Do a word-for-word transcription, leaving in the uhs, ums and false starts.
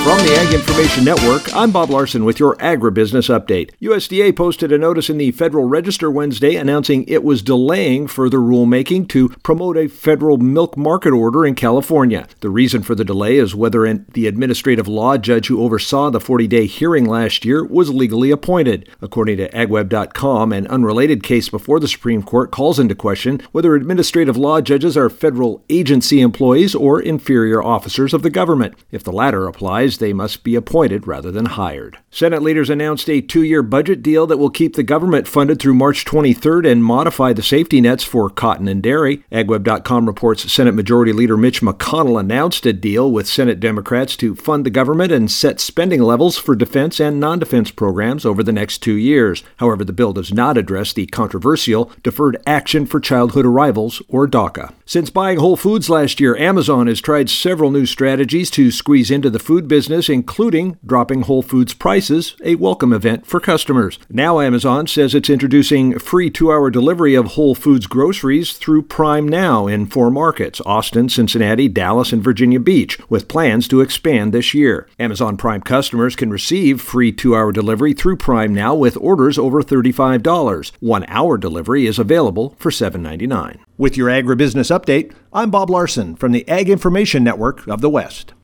From the Ag Information Network, I'm Bob Larson with your Agribusiness Update. U S D A posted a notice in the Federal Register Wednesday announcing it was delaying further rulemaking to promote a federal milk market order in California. The reason for the delay is whether the administrative law judge who oversaw the forty-day hearing last year was legally appointed. According to ag web dot com, an unrelated case before the Supreme Court calls into question whether administrative law judges are federal agency employees or inferior officers of the government. If the latter applies, they must be appointed rather than hired. Senate leaders announced a two-year budget deal that will keep the government funded through March twenty-third and modify the safety nets for cotton and dairy. ag web dot com reports Senate Majority Leader Mitch McConnell announced a deal with Senate Democrats to fund the government and set spending levels for defense and non-defense programs over the next two years. However, the bill does not address the controversial Deferred Action for Childhood Arrivals, or DACA. Since buying Whole Foods last year, Amazon has tried several new strategies to squeeze into the food business, including dropping Whole Foods prices, a welcome event for customers. Now Amazon says it's introducing free two-hour delivery of Whole Foods groceries through Prime Now in four markets: Austin, Cincinnati, Dallas, and Virginia Beach, with plans to expand this year. Amazon Prime customers can receive free two-hour delivery through Prime Now with orders over thirty-five dollars. One-hour delivery is available for seven dollars and ninety-nine cents. With your Agribusiness Update, I'm Bob Larson from the Ag Information Network of the West.